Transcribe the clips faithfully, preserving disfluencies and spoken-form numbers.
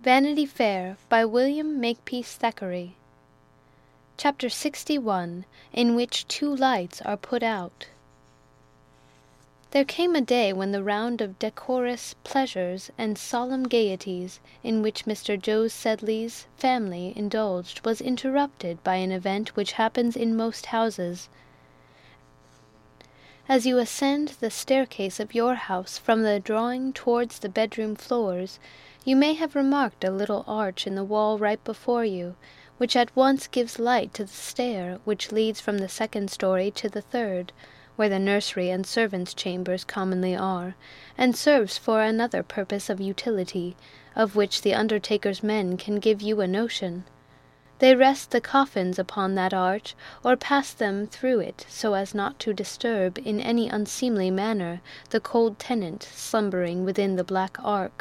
Vanity Fair by William Makepeace Thackeray. Chapter sixty-one, in which two lights are put out. There came a day when the round of decorous pleasures and solemn gaieties in which Mister Jos Sedley's family indulged was interrupted by an event which happens in most houses. As you ascend the staircase of your house from the drawing towards the bedroom floors, you may have remarked a little arch in the wall right before you, which at once gives light to the stair which leads from the second story to the third, where the nursery and servants' chambers commonly are, and serves for another purpose of utility, of which the undertaker's men can give you a notion. They rest the coffins upon that arch, or pass them through it, so as not to disturb in any unseemly manner the cold tenant slumbering within the black ark.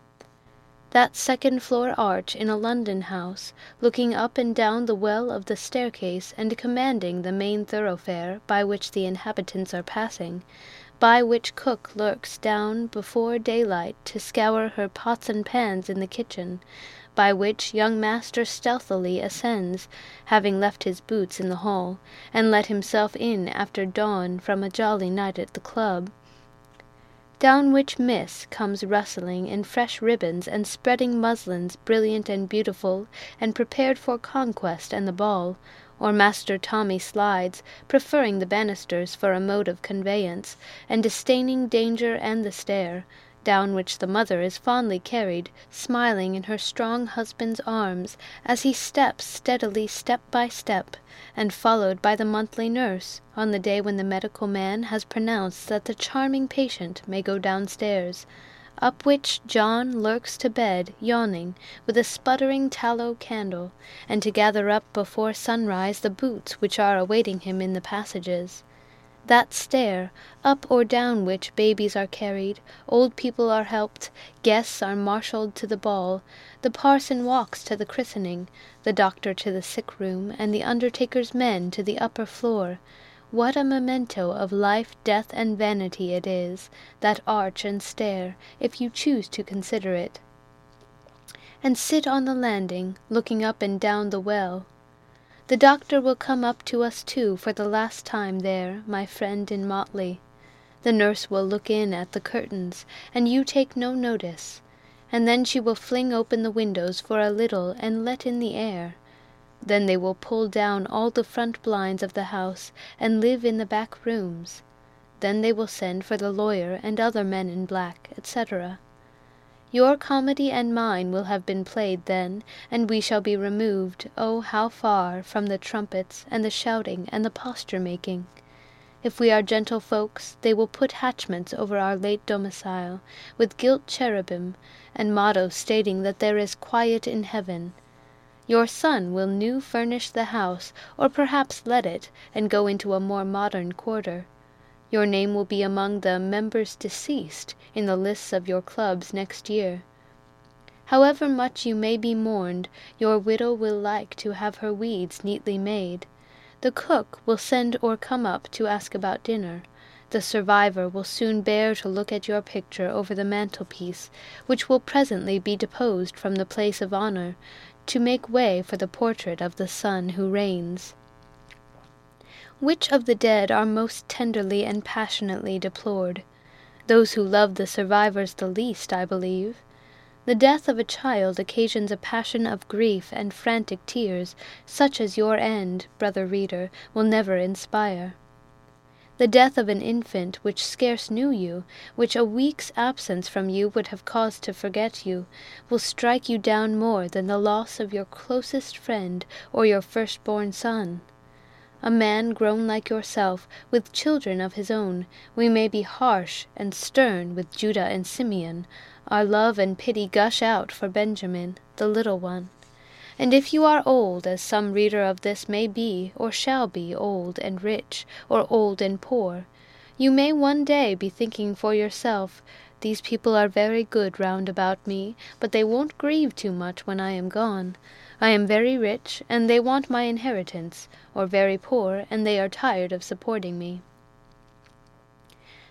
That second-floor arch in a London house, looking up and down the well of the staircase and commanding the main thoroughfare by which the inhabitants are passing, by which cook lurks down before daylight to scour her pots and pans in the kitchen, by which young master stealthily ascends, having left his boots in the hall, and let himself in after dawn from a jolly night at the club, down which Miss comes rustling in fresh ribbons and spreading muslins brilliant and beautiful, and prepared for conquest and the ball, or Master Tommy slides, preferring the banisters for a mode of conveyance, and disdaining danger and the stair, down which the mother is fondly carried, smiling in her strong husband's arms, as he steps steadily step by step, and followed by the monthly nurse, on the day when the medical man has pronounced that the charming patient may go downstairs, up which John lurks to bed, yawning, with a sputtering tallow candle, and to gather up before sunrise the boots which are awaiting him in the passages. That stair, up or down which babies are carried, old people are helped, guests are marshalled to the ball, the parson walks to the christening, the doctor to the sick-room, and the undertaker's men to the upper floor. What a memento of life, death, and vanity it is, that arch and stair, if you choose to consider it. And sit on the landing, looking up and down the well. The doctor will come up to us too for the last time there, my friend in motley. The nurse will look in at the curtains, and you take no notice, and then she will fling open the windows for a little and let in the air. Then they will pull down all the front blinds of the house, and live in the back rooms. Then they will send for the lawyer and other men in black, et cetera. Your comedy and mine will have been played then, and we shall be removed, oh, how far, from the trumpets, and the shouting, and the posture-making. If we are gentle folks, they will put hatchments over our late domicile, with gilt cherubim, and mottos stating that there is quiet in heaven. Your son will new furnish the house, or perhaps let it, and go into a more modern quarter. Your name will be among the members deceased in the lists of your clubs next year. However much you may be mourned, your widow will like to have her weeds neatly made. The cook will send or come up to ask about dinner. The survivor will soon bear to look at your picture over the mantelpiece, which will presently be deposed from the place of honour, to make way for the portrait of the son who reigns. Which of the dead are most tenderly and passionately deplored? Those who love the survivors the least, I believe. The death of a child occasions a passion of grief and frantic tears, such as your end, brother reader, will never inspire. The death of an infant which scarce knew you, which a week's absence from you would have caused to forget you, will strike you down more than the loss of your closest friend or your first-born son. A man grown like yourself, with children of his own, we may be harsh and stern with Judah and Simeon. Our love and pity gush out for Benjamin, the little one. And if you are old, as some reader of this may be, or shall be, old and rich, or old and poor, you may one day be thinking for yourself, these people are very good round about me, but they won't grieve too much when I am gone. I am very rich, and they want my inheritance, or very poor, and they are tired of supporting me.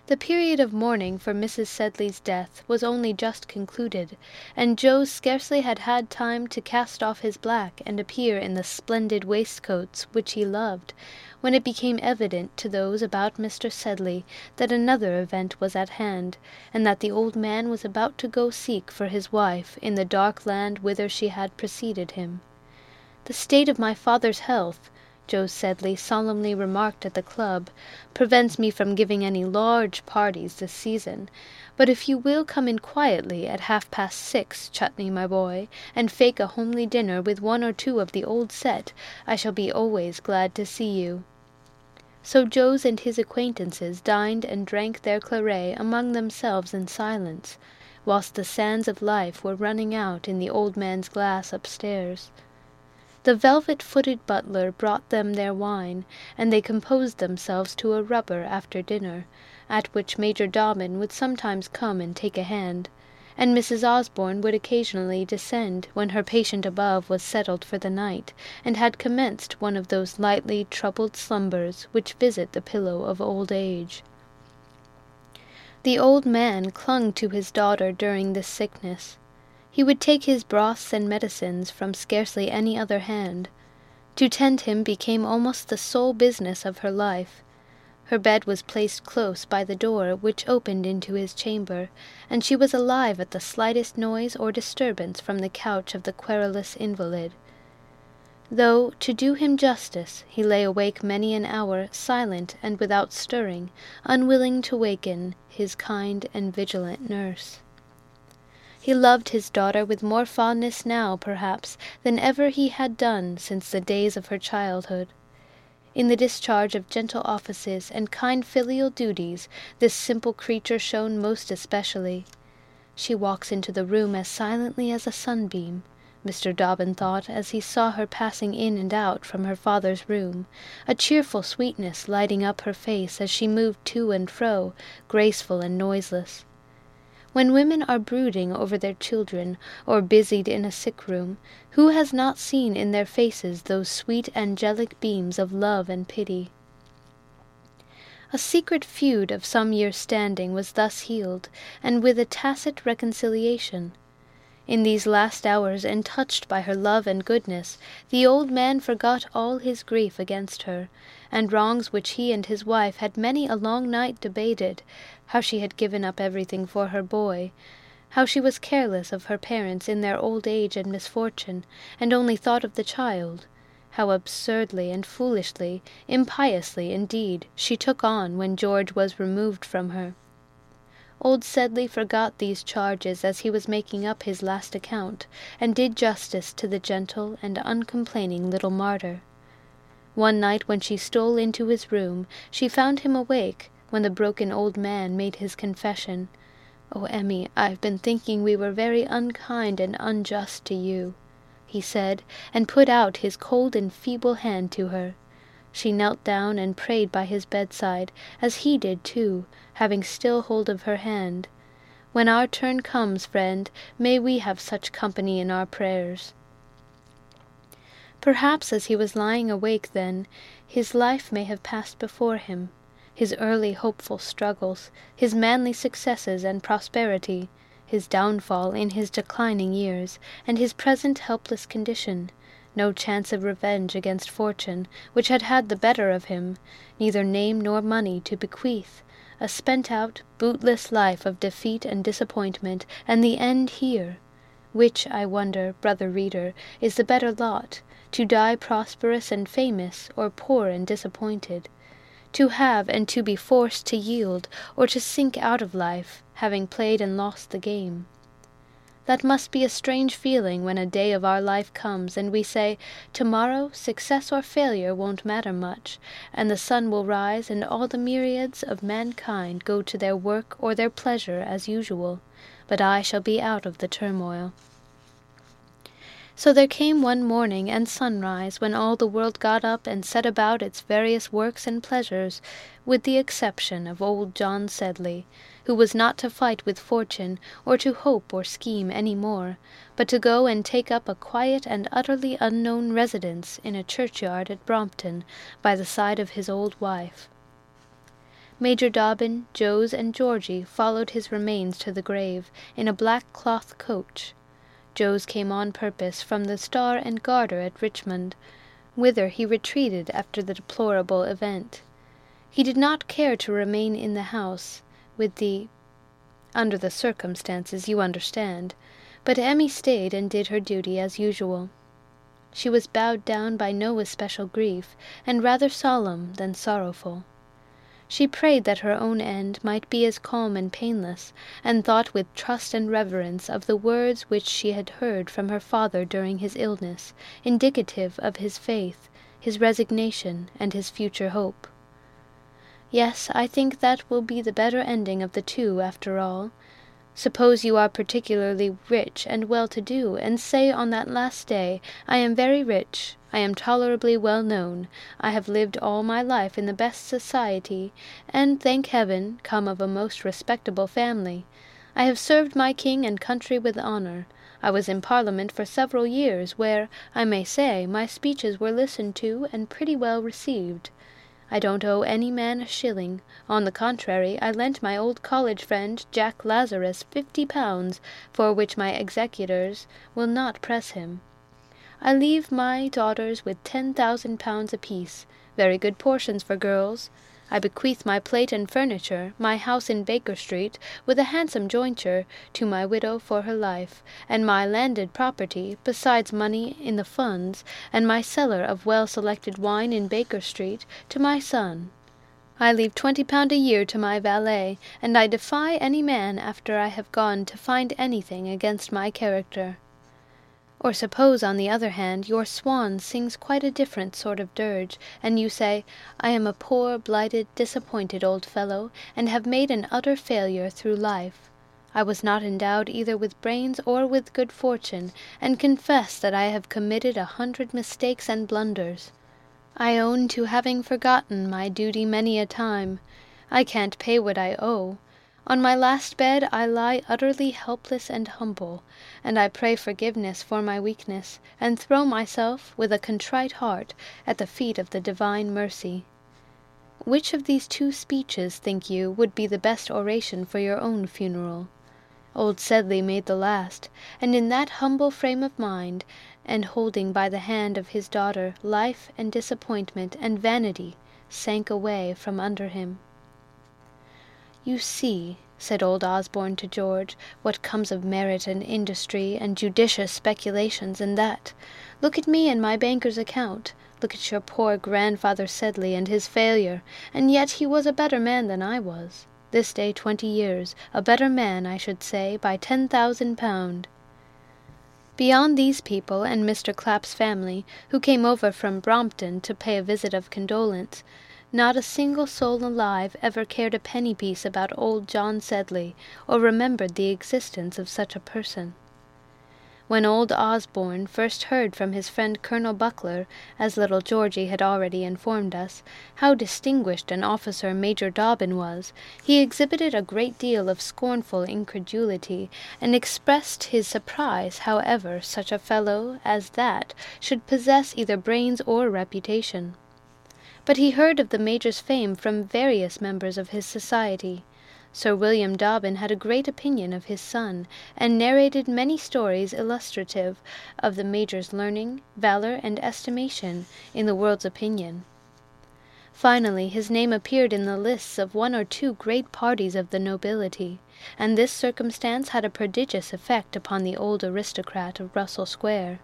The period of mourning for Missus Sedley's death was only just concluded, and Joe scarcely had had time to cast off his black and appear in the splendid waistcoats which he loved, when it became evident to those about Mister Sedley that another event was at hand, and that the old man was about to go seek for his wife in the dark land whither she had preceded him. "The state of my father's health," Joe Sedley solemnly remarked at the club, "prevents me from giving any large parties this season, but if you will come in quietly at half-past six, Chutney, my boy, and fake a homely dinner with one or two of the old set, I shall be always glad to see you." So Joe's and his acquaintances dined and drank their claret among themselves in silence, whilst the sands of life were running out in the old man's glass upstairs. The velvet-footed butler brought them their wine, and they composed themselves to a rubber after dinner, at which Major Dobbin would sometimes come and take a hand, and Missus Osborne would occasionally descend when her patient above was settled for the night, and had commenced one of those lightly troubled slumbers which visit the pillow of old age. The old man clung to his daughter during this sickness. He would take his broths and medicines from scarcely any other hand. To tend him became almost the sole business of her life. Her bed was placed close by the door which opened into his chamber, and she was alive at the slightest noise or disturbance from the couch of the querulous invalid. Though, to do him justice, he lay awake many an hour, silent and without stirring, unwilling to waken his kind and vigilant nurse. He loved his daughter with more fondness now, perhaps, than ever he had done since the days of her childhood. In the discharge of gentle offices and kind filial duties, this simple creature shone most especially. She walks into the room as silently as a sunbeam, Mister Dobbin thought as he saw her passing in and out from her father's room, a cheerful sweetness lighting up her face as she moved to and fro, graceful and noiseless. When women are brooding over their children, or busied in a sick room, who has not seen in their faces those sweet angelic beams of love and pity? A secret feud of some years' standing was thus healed, and with a tacit reconciliation. In these last hours, and touched by her love and goodness, the old man forgot all his grief against her, and wrongs which he and his wife had many a long night debated, how she had given up everything for her boy, how she was careless of her parents in their old age and misfortune, and only thought of the child, how absurdly and foolishly, impiously indeed, she took on when George was removed from her. Old Sedley forgot these charges as he was making up his last account, and did justice to the gentle and uncomplaining little martyr. One night when she stole into his room, she found him awake, when the broken old man made his confession. "Oh, Emmy, I've been thinking we were very unkind and unjust to you," he said, and put out his cold and feeble hand to her. She knelt down and prayed by his bedside, as he did too, having still hold of her hand. When our turn comes, friend, may we have such company in our prayers. Perhaps as he was lying awake then, his life may have passed before him, his early hopeful struggles, his manly successes and prosperity, his downfall in his declining years, and his present helpless condition, no chance of revenge against fortune, which had had the better of him, neither name nor money to bequeath, a spent-out, bootless life of defeat and disappointment, and the end here. Which, I wonder, brother reader, is the better lot, to die prosperous and famous, or poor and disappointed? To have and to be forced to yield, or to sink out of life, having played and lost the game? That must be a strange feeling when a day of our life comes, and we say, "Tomorrow, success or failure won't matter much, and the sun will rise, and all the myriads of mankind go to their work or their pleasure as usual, but I shall be out of the turmoil." So there came one morning and sunrise when all the world got up and set about its various works and pleasures, with the exception of old John Sedley, who was not to fight with fortune, or to hope or scheme any more, but to go and take up a quiet and utterly unknown residence in a churchyard at Brompton, by the side of his old wife. Major Dobbin, Jose, and Georgie followed his remains to the grave, in a black cloth coach. Jose came on purpose from the Star and Garter at Richmond, whither he retreated after the deplorable event. He did not care to remain in the house, with the... under the circumstances, you understand, but Emmy stayed and did her duty as usual. She was bowed down by no especial grief, and rather solemn than sorrowful. She prayed that her own end might be as calm and painless, and thought with trust and reverence of the words which she had heard from her father during his illness, indicative of his faith, his resignation, and his future hope. Yes, I think that will be the better ending of the two, after all. Suppose you are particularly rich and well-to-do, and say on that last day, I am very rich, I am tolerably well known, I have lived all my life in the best society, and, thank heaven, come of a most respectable family. I have served my king and country with honour. I was in Parliament for several years, where, I may say, my speeches were listened to and pretty well received. I don't owe any man a shilling. On the contrary, I lent my old college friend Jack Lazarus fifty pounds, for which my executors will not press him. I leave my daughters with ten thousand pounds apiece, very good portions for girls. I bequeath my plate and furniture, my house in Baker Street, with a handsome jointure, to my widow for her life, and my landed property, besides money in the funds, and my cellar of well-selected wine in Baker Street, to my son. I leave twenty pound a year to my valet, and I defy any man after I have gone to find anything against my character. Or suppose, on the other hand, your swan sings quite a different sort of dirge, and you say, I am a poor, blighted, disappointed old fellow, and have made an utter failure through life. I was not endowed either with brains or with good fortune, and confess that I have committed a hundred mistakes and blunders. I own to having forgotten my duty many a time. I can't pay what I owe. On my last bed I lie utterly helpless and humble, and I pray forgiveness for my weakness, and throw myself, with a contrite heart, at the feet of the divine mercy. Which of these two speeches, think you, would be the best oration for your own funeral? Old Sedley made the last, and in that humble frame of mind, and holding by the hand of his daughter, life and disappointment and vanity sank away from under him. You see, said old Osborne to George, what comes of merit and industry and judicious speculations in that. Look at me and my banker's account. Look at your poor grandfather Sedley and his failure, and yet he was a better man than I was. This day twenty years, a better man, I should say, by ten thousand pound. Beyond these people and Mister Clapp's family, who came over from Brompton to pay a visit of condolence, not a single soul alive ever cared a penny piece about old John Sedley, or remembered the existence of such a person. When old Osborne first heard from his friend Colonel Buckler, as little Georgie had already informed us, how distinguished an officer Major Dobbin was, he exhibited a great deal of scornful incredulity, and expressed his surprise however such a fellow as that should possess either brains or reputation. But he heard of the Major's fame from various members of his society. Sir William Dobbin had a great opinion of his son, and narrated many stories illustrative of the Major's learning, valour, and estimation in the world's opinion. Finally, his name appeared in the lists of one or two great parties of the nobility, and this circumstance had a prodigious effect upon the old aristocrat of Russell Square.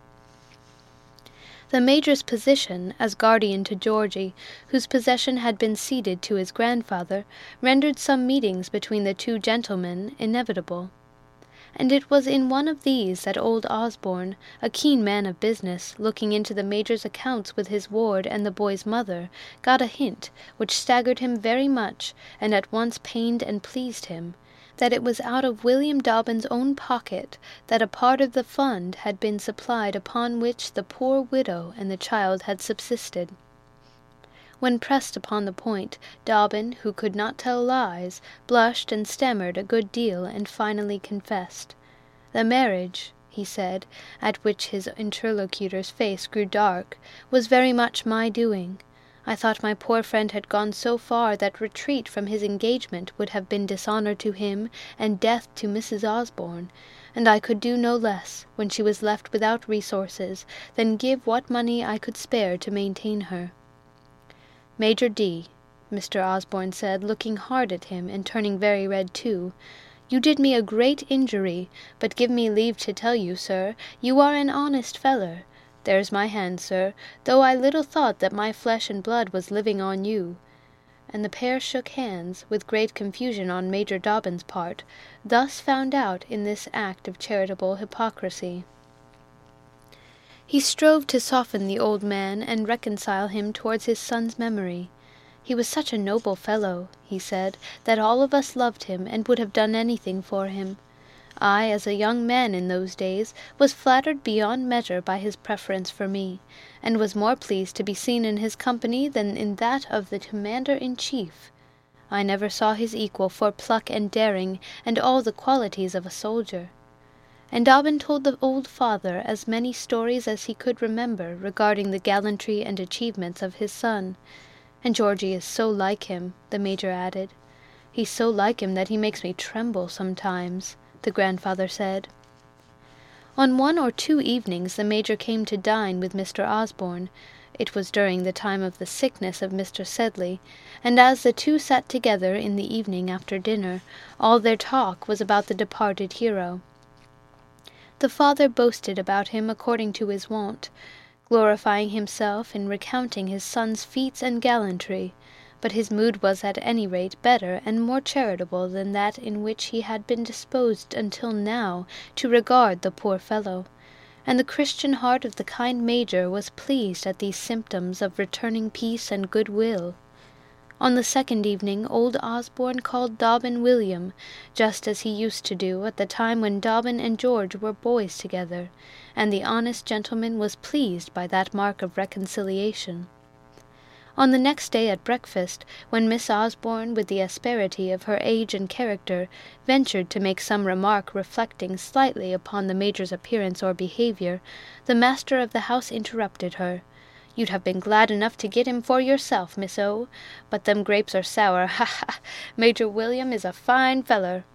The Major's position, as guardian to Georgie, whose possession had been ceded to his grandfather, rendered some meetings between the two gentlemen inevitable. And it was in one of these that old Osborne, a keen man of business, looking into the Major's accounts with his ward and the boy's mother, got a hint, which staggered him very much, and at once pained and pleased him, that it was out of William Dobbin's own pocket that a part of the fund had been supplied upon which the poor widow and the child had subsisted. When pressed upon the point, Dobbin, who could not tell lies, blushed and stammered a good deal, and finally confessed. The marriage, he said, at which his interlocutor's face grew dark, was very much my doing. I thought my poor friend had gone so far that retreat from his engagement would have been dishonour to him and death to Missus Osborne, and I could do no less, when she was left without resources, than give what money I could spare to maintain her. Major D., Mister Osborne said, looking hard at him, and turning very red too, you did me a great injury, but give me leave to tell you, sir, you are an honest feller. There's my hand, sir, though I little thought that my flesh and blood was living on you. And the pair shook hands, with great confusion on Major Dobbin's part, thus found out in this act of charitable hypocrisy. He strove to soften the old man and reconcile him towards his son's memory. He was such a noble fellow, he said, that all of us loved him and would have done anything for him. I, as a young man in those days, was flattered beyond measure by his preference for me, and was more pleased to be seen in his company than in that of the commander-in-chief. I never saw his equal for pluck and daring, and all the qualities of a soldier. And Dobbin told the old father as many stories as he could remember regarding the gallantry and achievements of his son. And Georgie is so like him, the Major added. He's so like him that he makes me tremble sometimes, the grandfather said. On one or two evenings the Major came to dine with Mister Osborne. It was during the time of the sickness of Mister Sedley, and as the two sat together in the evening after dinner, all their talk was about the departed hero. The father boasted about him according to his wont, glorifying himself in recounting his son's feats and gallantry, but his mood was at any rate better and more charitable than that in which he had been disposed until now to regard the poor fellow, and the Christian heart of the kind Major was pleased at these symptoms of returning peace and good-will. On the second evening old Osborne called Dobbin William, just as he used to do at the time when Dobbin and George were boys together, and the honest gentleman was pleased by that mark of reconciliation. On the next day at breakfast, when Miss Osborne, with the asperity of her age and character, ventured to make some remark reflecting slightly upon the Major's appearance or behaviour, the master of the house interrupted her. "You'd have been glad enough to get him for yourself, Miss O. But them grapes are sour, ha ha! Major William is a fine feller."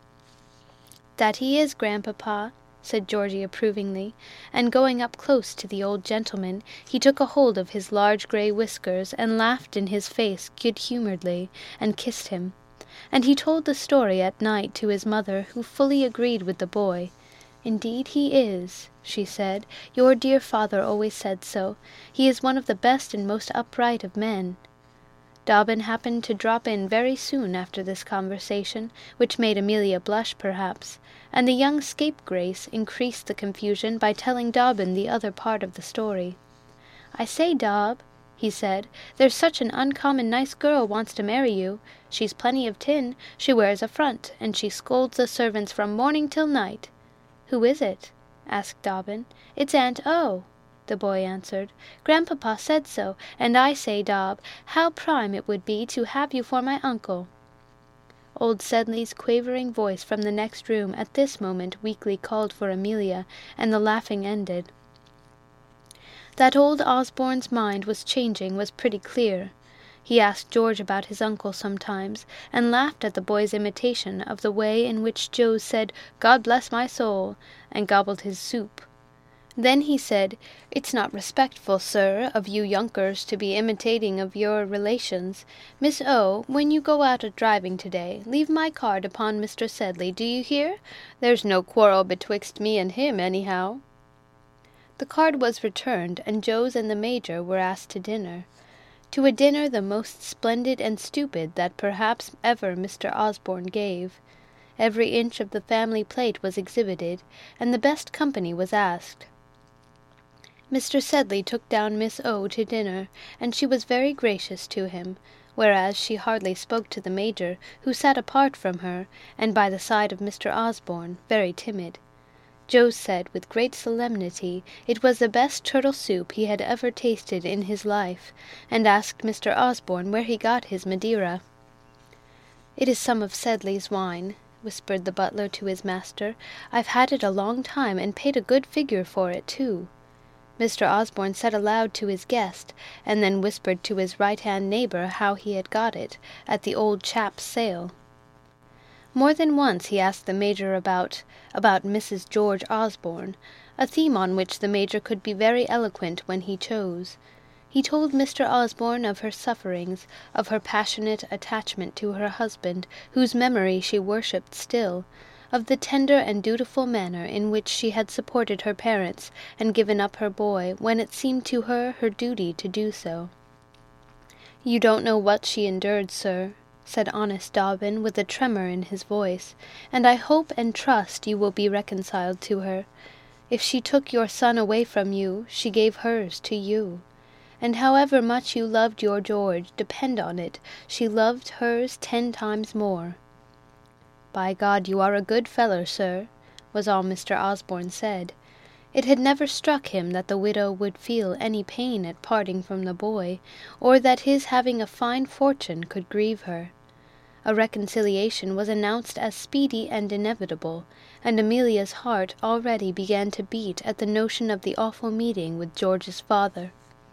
"That he is, grandpapa," said Georgie approvingly, and going up close to the old gentleman, he took a hold of his large grey whiskers, and laughed in his face good-humouredly, and kissed him. And he told the story at night to his mother, who fully agreed with the boy. "Indeed he is," she said. "Your dear father always said so. He is one of the best and most upright of men." Dobbin happened to drop in very soon after this conversation, which made Amelia blush perhaps, and the young scapegrace increased the confusion by telling Dobbin the other part of the story. "I say, Dob," he said, "there's such an uncommon nice girl wants to marry you. She's plenty of tin, she wears a front, and she scolds the servants from morning till night." "Who is it?" asked Dobbin. "It's Aunt O," the boy answered. "Grandpapa said so, and I say, Dob, how prime it would be to have you for my uncle." Old Sedley's quavering voice from the next room at this moment weakly called for Amelia, and the laughing ended. That old Osborne's mind was changing was pretty clear. He asked George about his uncle sometimes, and laughed at the boy's imitation of the way in which Joe said, "God bless my soul," and gobbled his soup. Then he said, "It's not respectful, sir, of you younkers to be imitating of your relations. Miss O, when you go out a-driving to-day, leave my card upon Mister Sedley, do you hear? There's no quarrel betwixt me and him, anyhow." The card was returned, and Joes and the Major were asked to dinner. To a dinner the most splendid and stupid that perhaps ever Mister Osborne gave. Every inch of the family plate was exhibited, and the best company was asked. Mister Sedley took down Miss O to dinner, and she was very gracious to him, whereas she hardly spoke to the Major, who sat apart from her, and by the side of Mister Osborne, very timid. Joe said with great solemnity it was the best turtle soup he had ever tasted in his life, and asked Mister Osborne where he got his Madeira. "It is some of Sedley's wine," whispered the butler to his master. "I've had it a long time, and paid a good figure for it, too." Mister Osborne said aloud to his guest, and then whispered to his right-hand neighbour how he had got it, at the old chap's sale. More than once he asked the Major about, about Missus George Osborne, a theme on which the Major could be very eloquent when he chose. He told Mister Osborne of her sufferings, of her passionate attachment to her husband, whose memory she worshipped still, of the tender and dutiful manner in which she had supported her parents and given up her boy when it seemed to her her duty to do so. "You don't know what she endured, sir," said honest Dobbin, with a tremor in his voice, "and I hope and trust you will be reconciled to her. If she took your son away from you, she gave hers to you. And however much you loved your George, depend on it, she loved hers ten times more." "By God, you are a good feller, sir," was all Mister Osborne said. It had never struck him that the widow would feel any pain at parting from the boy, or that his having a fine fortune could grieve her. A reconciliation was announced as speedy and inevitable, and Amelia's heart already began to beat at the notion of the awful meeting with George's father.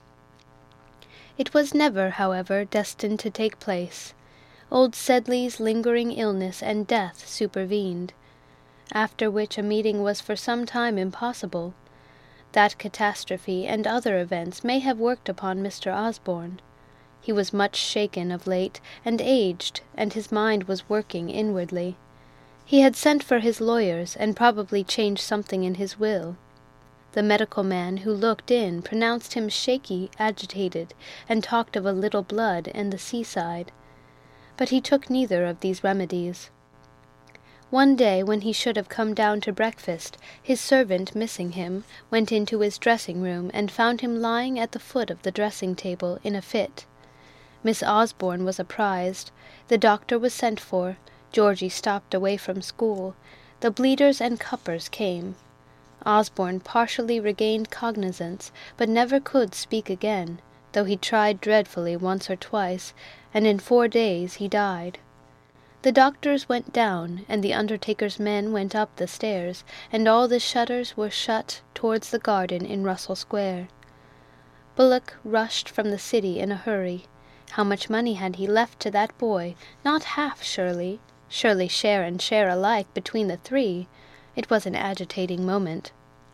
It was never, however, destined to take place. Old Sedley's lingering illness and death supervened, after which a meeting was for some time impossible. That catastrophe and other events may have worked upon Mister Osborne. He was much shaken of late, and aged, and his mind was working inwardly. He had sent for his lawyers, and probably changed something in his will. The medical man who looked in pronounced him shaky, agitated, and talked of a little blood and the seaside. But he took neither of these remedies. One day, when he should have come down to breakfast, his servant, missing him, went into his dressing-room and found him lying at the foot of the dressing-table in a fit. Miss Osborne was apprised. The doctor was sent for. Georgie stopped away from school. The bleeders and cuppers came. Osborne partially regained cognizance, but never could speak again, though he tried dreadfully once or twice, and in four days he died. The doctors went down, and the undertaker's men went up the stairs, and all the shutters were shut towards the garden in Russell Square. Bullock rushed from the city in a hurry. How much money had he left to that boy? Not half, surely. Surely share and share alike between the three. It was an agitating moment.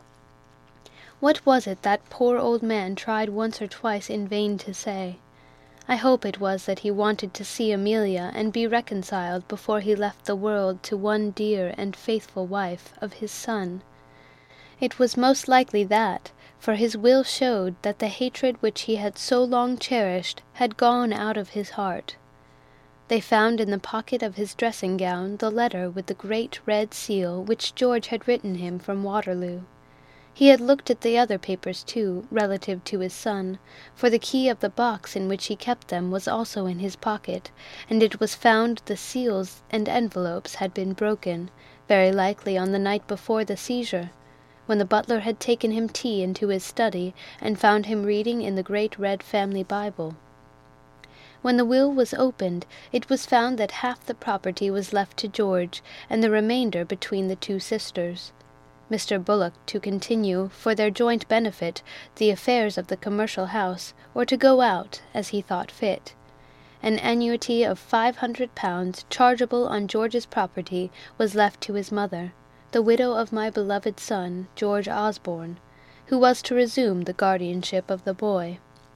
What was it that poor old man tried once or twice in vain to say? I hope it was that he wanted to see Amelia and be reconciled before he left the world to one dear and faithful wife of his son. It was most likely that, for his will showed that the hatred which he had so long cherished had gone out of his heart. They found in the pocket of his dressing-gown the letter with the great red seal which George had written him from Waterloo. He had looked at the other papers too, relative to his son, for the key of the box in which he kept them was also in his pocket, and it was found the seals and envelopes had been broken, very likely on the night before the seizure, when the butler had taken him tea into his study, and found him reading in the great red family Bible. When the will was opened, it was found that half the property was left to George, and the remainder between the two sisters. Mister Bullock to continue, for their joint benefit, the affairs of the commercial house, or to go out, as he thought fit. An annuity of five hundred pounds, chargeable on George's property, was left to his mother, the widow of my beloved son, George Osborne, who was to resume the guardianship of the boy.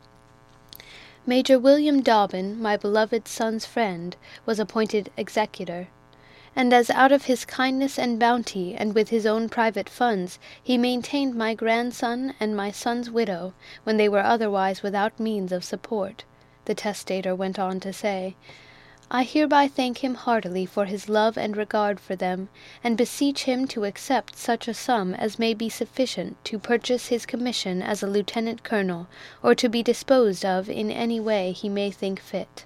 Major William Dobbin, my beloved son's friend, was appointed executor, and as out of his kindness and bounty, and with his own private funds, he maintained my grandson and my son's widow, when they were otherwise without means of support, the testator went on to say, I hereby thank him heartily for his love and regard for them, and beseech him to accept such a sum as may be sufficient to purchase his commission as a lieutenant-colonel, or to be disposed of in any way he may think fit.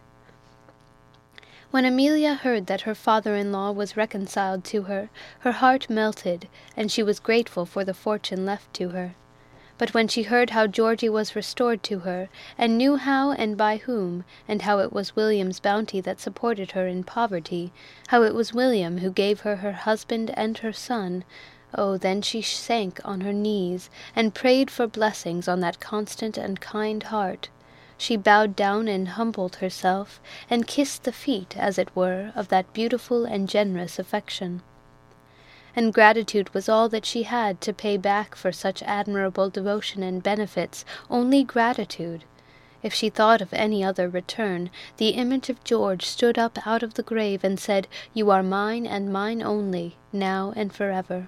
When Amelia heard that her father-in-law was reconciled to her, her heart melted, and she was grateful for the fortune left to her. But when she heard how Georgie was restored to her, and knew how and by whom, and how it was William's bounty that supported her in poverty, how it was William who gave her her husband and her son, Oh, then she sank on her knees, and prayed for blessings on that constant and kind heart. She bowed down and humbled herself, and kissed the feet, as it were, of that beautiful and generous affection. And gratitude was all that she had to pay back for such admirable devotion and benefits, only gratitude. If she thought of any other return, the image of George stood up out of the grave and said, "You are mine and mine only, now and forever."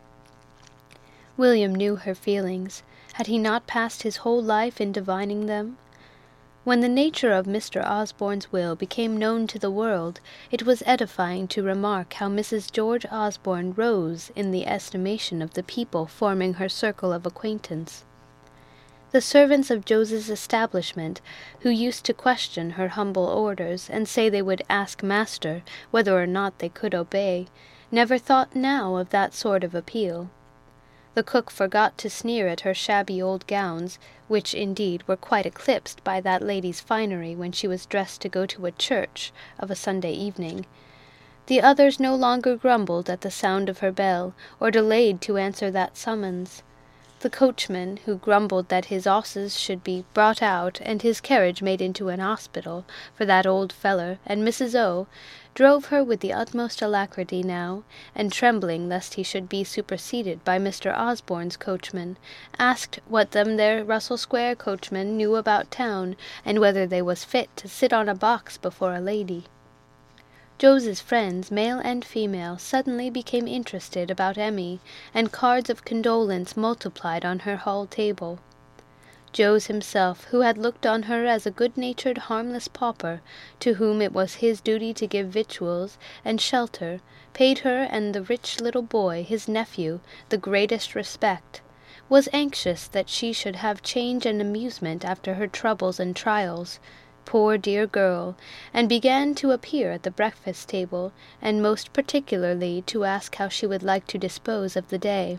William knew her feelings. Had he not passed his whole life in divining them? When the nature of Mister Osborne's will became known to the world, it was edifying to remark how Missus George Osborne rose in the estimation of the people forming her circle of acquaintance. The servants of Jose's establishment, who used to question her humble orders, and say they would ask master whether or not they could obey, never thought now of that sort of appeal. The cook forgot to sneer at her shabby old gowns, which indeed were quite eclipsed by that lady's finery when she was dressed to go to a church of a Sunday evening. The others no longer grumbled at the sound of her bell, or delayed to answer that summons. The coachman, who grumbled that his osses should be brought out and his carriage made into an hospital for that old feller, and Missus O., drove her with the utmost alacrity now, and trembling lest he should be superseded by Mister Osborne's coachman, asked what them there Russell Square coachmen knew about town, and whether they was fit to sit on a box before a lady. Jose's friends, male and female, suddenly became interested about Emmy, and cards of condolence multiplied on her hall table. Jos himself, who had looked on her as a good-natured, harmless pauper, to whom it was his duty to give victuals and shelter, paid her and the rich little boy, his nephew, the greatest respect, was anxious that she should have change and amusement after her troubles and trials, poor dear girl, and began to appear at the breakfast-table, and most particularly to ask how she would like to dispose of the day.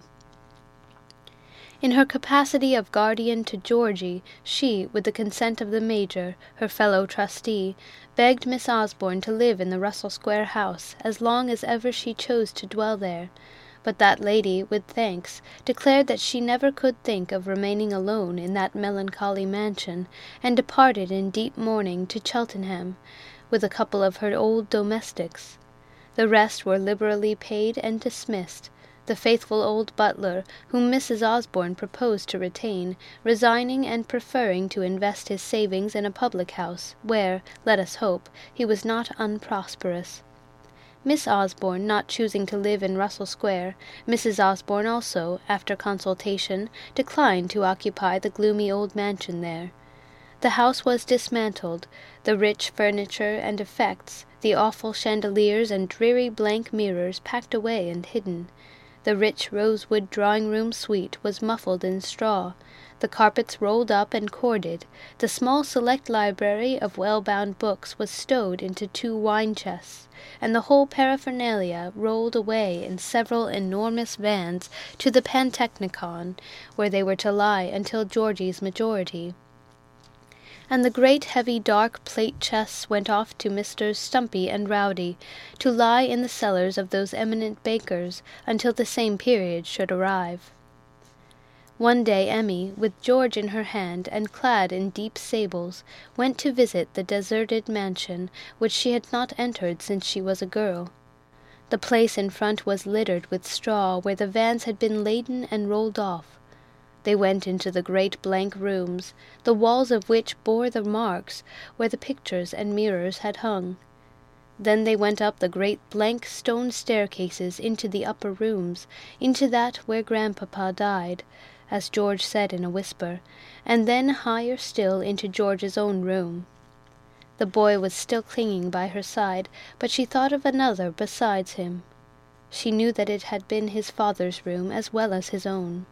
In her capacity of guardian to Georgie, she, with the consent of the Major, her fellow trustee, begged Miss Osborne to live in the Russell Square house as long as ever she chose to dwell there, but that lady, with thanks, declared that she never could think of remaining alone in that melancholy mansion, and departed in deep mourning to Cheltenham, with a couple of her old domestics. The rest were liberally paid and dismissed, the faithful old butler, whom Missus Osborne proposed to retain, resigning and preferring to invest his savings in a public-house, where, let us hope, he was not unprosperous. Miss Osborne not choosing to live in Russell Square, Missus Osborne also, after consultation, declined to occupy the gloomy old mansion there. The house was dismantled, the rich furniture and effects, the awful chandeliers and dreary blank mirrors packed away and hidden. The rich rosewood drawing-room suite was muffled in straw, the carpets rolled up and corded, the small select library of well-bound books was stowed into two wine-chests, and the whole paraphernalia rolled away in several enormous vans to the Pantechnicon, where they were to lie until Georgie's majority. And the great heavy dark plate chests went off to Messrs. Stumpy and Rowdy, to lie in the cellars of those eminent bakers until the same period should arrive. One day Emmy, with George in her hand and clad in deep sables, went to visit the deserted mansion, which she had not entered since she was a girl. The place in front was littered with straw where the vans had been laden and rolled off. They went into the great blank rooms, the walls of which bore the marks where the pictures and mirrors had hung. Then they went up the great blank stone staircases into the upper rooms, into that where Grandpapa died, as George said in a whisper, and then higher still into George's own room. The boy was still clinging by her side, but she thought of another besides him. She knew that it had been his father's room as well as his own.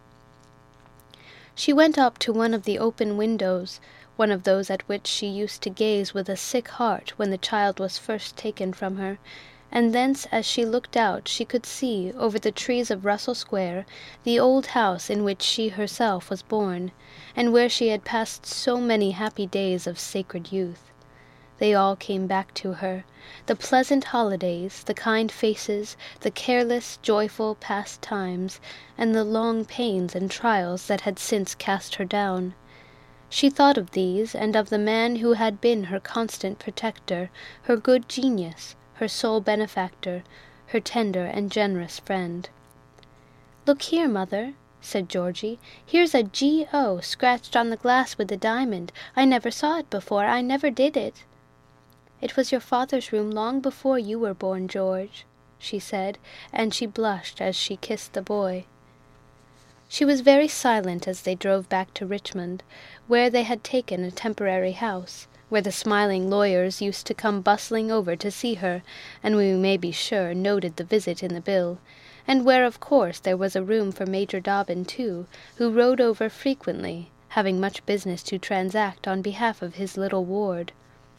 She went up to one of the open windows, one of those at which she used to gaze with a sick heart when the child was first taken from her, and thence as she looked out she could see, over the trees of Russell Square, the old house in which she herself was born, and where she had passed so many happy days of sacred youth. they all came back to her. The pleasant holidays, the kind faces, the careless, joyful past times, and the long pains and trials that had since cast her down. She thought of these, and of the man who had been her constant protector, her good genius, her sole benefactor, her tender and generous friend. "Look here, mother," said Georgie. "Here's a G O scratched on the glass with a diamond. I never saw it before. I never did it." "It was your father's room long before you were born, George," she said, and she blushed as she kissed the boy. She was very silent as they drove back to Richmond, where they had taken a temporary house, where the smiling lawyers used to come bustling over to see her, and we may be sure noted the visit in the bill, and where of course there was a room for Major Dobbin too, who rode over frequently, having much business to transact on behalf of his little ward.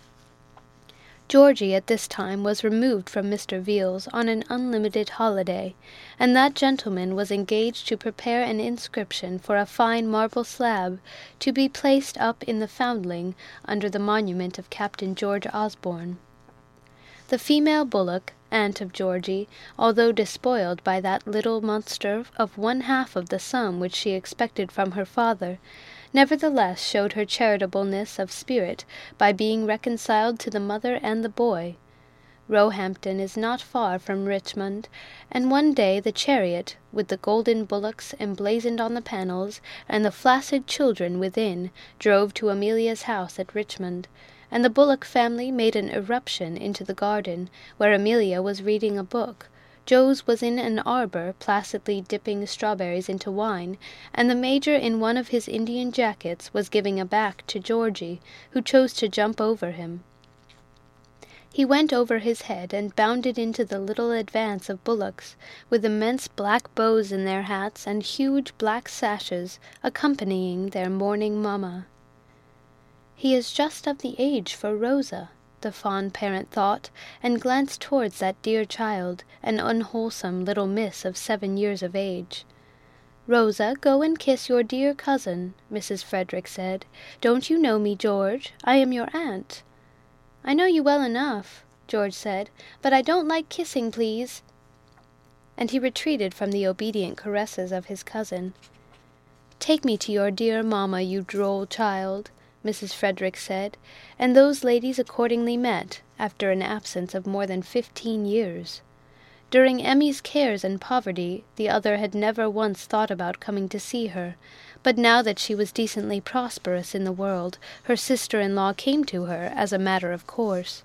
Georgie at this time was removed from Mister Veal's on an unlimited holiday, and that gentleman was engaged to prepare an inscription for a fine marble slab to be placed up in the Foundling under the monument of Captain George Osborne. The female bullock, aunt of Georgie, although despoiled by that little monster of one half of the sum which she expected from her father, nevertheless showed her charitableness of spirit by being reconciled to the mother and the boy. Roehampton is not far from Richmond, and one day the chariot, with the golden bullocks emblazoned on the panels, and the flaccid children within, drove to Amelia's house at Richmond, and the Bullock family made an irruption into the garden, where Amelia was reading a book. Joes was in an arbour placidly dipping strawberries into wine, and the Major in one of his Indian jackets was giving a back to Georgie, who chose to jump over him. He went over his head and bounded into the little advance of bullocks, with immense black bows in their hats and huge black sashes, accompanying their mourning mamma. "He is just of the age for Rosa," the fond parent thought, and glanced towards that dear child, an unwholesome little miss of seven years of age. "Rosa, go and kiss your dear cousin," Missus Frederick said. "Don't you know me, George? I am your aunt." "I know you well enough," George said, "but I don't like kissing, please." And he retreated from the obedient caresses of his cousin. "Take me to your dear mamma, you droll child," Missus Frederick said, and those ladies accordingly met, after an absence of more than fifteen years. During Emmy's cares and poverty, the other had never once thought about coming to see her, but now that she was decently prosperous in the world, her sister-in-law came to her as a matter of course.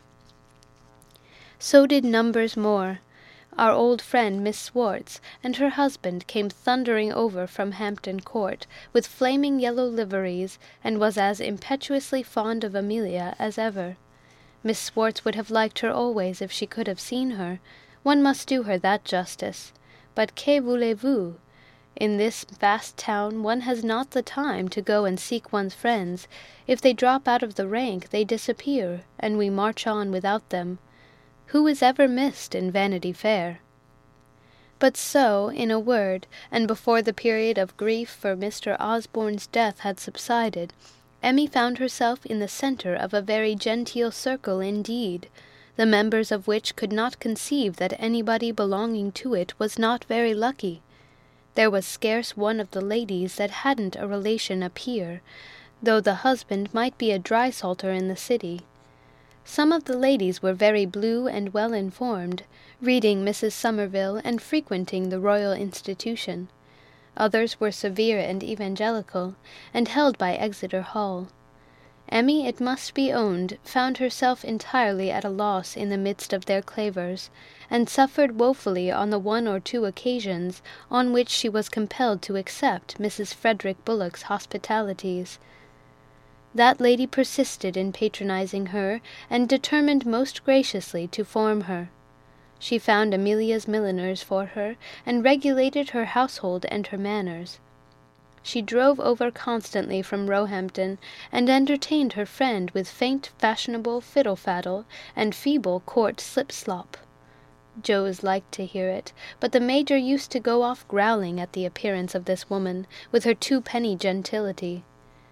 So did numbers more. Our old friend Miss Swartz and her husband came thundering over from Hampton Court with flaming yellow liveries, and was as impetuously fond of Amelia as ever. Miss Swartz would have liked her always if she could have seen her. One must do her that justice. But que voulez-vous? In this vast town one has not the time to go and seek one's friends. If they drop out of the rank they disappear, and we march on without them. Who is ever missed in Vanity Fair? But so, in a word, and before the period of grief for Mister Osborne's death had subsided, Emmy found herself in the centre of a very genteel circle indeed, the members of which could not conceive that anybody belonging to it was not very lucky. There was scarce one of the ladies that hadn't a relation a peer, though the husband might be a drysalter in the city. Some of the ladies were very blue and well informed, reading Missus Somerville and frequenting the Royal Institution. Others were severe and evangelical, and held by Exeter Hall. Emmy, it must be owned, found herself entirely at a loss in the midst of their clavers, and suffered woefully on the one or two occasions on which she was compelled to accept Missus Frederick Bullock's hospitalities. That lady persisted in patronizing her, and determined most graciously to form her. She found Amelia's milliners for her, and regulated her household and her manners. She drove over constantly from Roehampton, and entertained her friend with faint fashionable fiddle-faddle and feeble court slip-slop. Joes liked to hear it, but the Major used to go off growling at the appearance of this woman, with her two-penny gentility.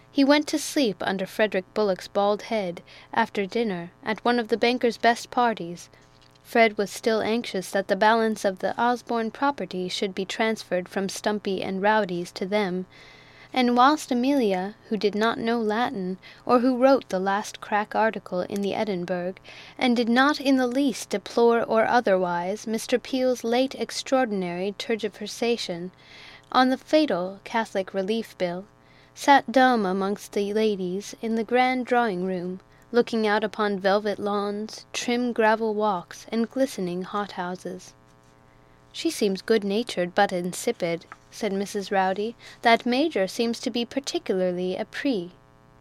He went to sleep under Frederick Bullock's bald head, after dinner, at one of the banker's best parties. Fred was still anxious that the balance of the Osborne property should be transferred from Stumpy and Rowdy's to them, and whilst Amelia, who did not know Latin, or who wrote the last crack article in the Edinburgh, and did not in the least deplore or otherwise Mister Peel's late extraordinary tergiversation on the fatal Catholic Relief Bill, sat dumb amongst the ladies in the grand drawing-room, looking out upon velvet lawns, trim gravel walks, and glistening hothouses. "She seems good-natured but insipid," said Missus Rowdy. "That Major seems to be particularly a pre."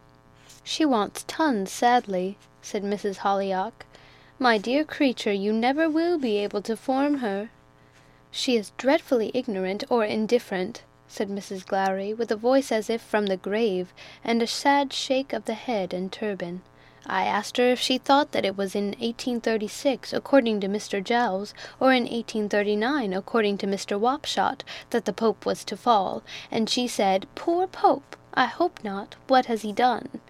"She wants tons, sadly," said Missus Hollyhock. "My dear creature, you never will be able to form her." "She is dreadfully ignorant or indifferent," said Missus Glowry, with a voice as if from the grave, and a sad shake of the head and turban. "I asked her if she thought that it was in eighteen thirty-six, according to Mister Giles, or in eighteen thirty-nine, according to Mister Wapshot, that the Pope was to fall, and she said, 'Poor Pope! I hope not. What has he done?'"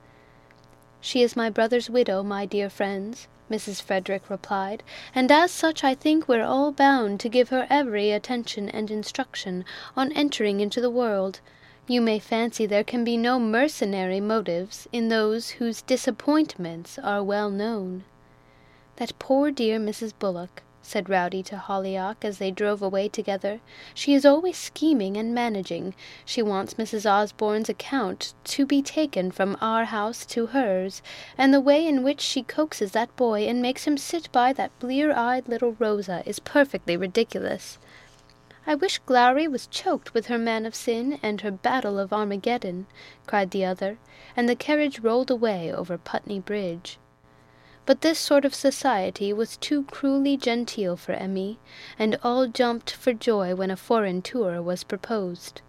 "She is my brother's widow, my dear friends," Missus Frederick replied, "and as such I think we're all bound to give her every attention and instruction on entering into the world. You may fancy there can be no mercenary motives in those whose disappointments are well known." "That poor dear Missus Bullock," said Rowdy to Hollyhock as they drove away together. "She is always scheming and managing. She wants Missus Osborne's account to be taken from our house to hers, and the way in which she coaxes that boy and makes him sit by that blear-eyed little Rosa is perfectly ridiculous." "I wish Glowry was choked with her Man of Sin and her Battle of Armageddon," cried the other, and the carriage rolled away over Putney Bridge. But this sort of society was too cruelly genteel for Emmy, and all jumped for joy when a foreign tour was proposed.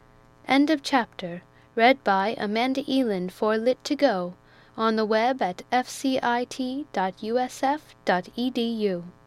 End of chapter. Read by Amanda Eland for Lit to Go, on the web at f c i t dot u s f dot e d u.